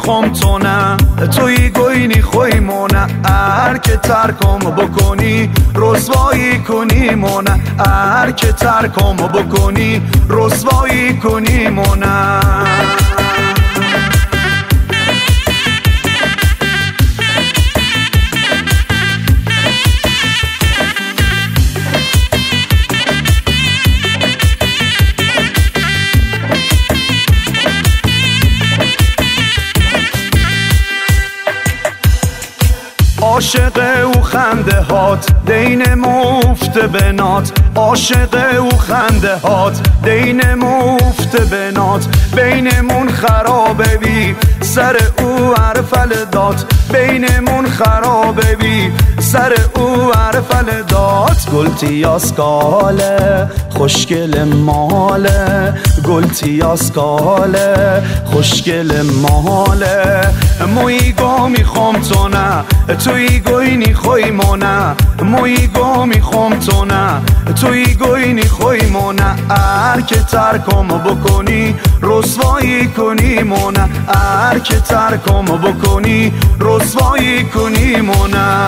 میخوام تو نه توی گوینی خوی مونه هر که ترکم بکنی رسوایی کنی مونه هر که ترکم بکنی رسوایی کنی مونه عاشق او خنده هات دین مفت بنات عاشق او خنده هات دین مفت بنات بینمون خرابه بی سر او عرفل داد بینمون خرابه بی سر او عرفل داد گلتی آسکاله خوشگل ماله گلتی آسکاله خوشگل ماله مویگو میخوام تو نه توی گوینی خوی مونه مویگو میخوام تو نه توی گوینی خوی مونه هر که ترکم بکنی رسوایی کنی مونه هر که ترکم بکنی رسوایی کنی مونه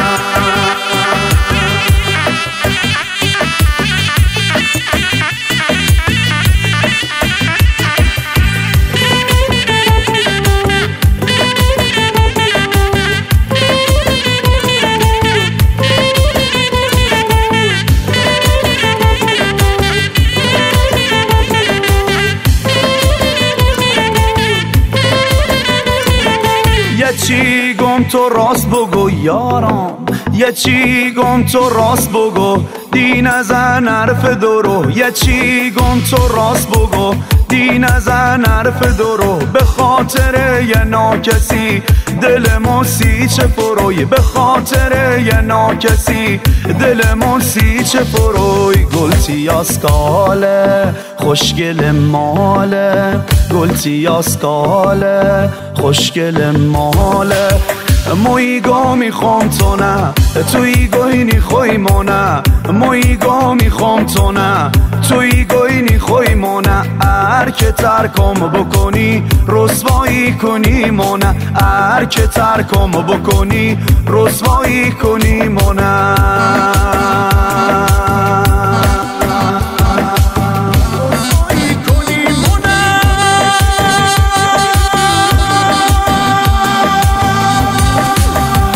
چی گم تو راست بگو یارم یه چی گم تو راست بگو دی نزن حرف درو یه چی گم تو راست بگو دی نزن حرف درو به خاطر یه ناکسی دلمون سیچه پروی به خاطر یه ناکسی دلمون سیچه پروی گلتی آسکاله خوشگل ماله گلتی آسکاله خوشگل ماله مویگو میخوام تو نه توی گوینی خوی مونه مویگو میخوام تو نه توی گوینی خوی مونه هر که ترکم بکنی رسوایی کنی مونه هر که ترکم بکنی رسوایی کنی مونه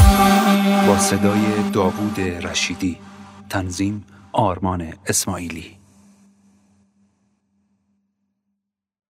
صدای داوود رشیدی، تنظیم آرمان اسماعیلی.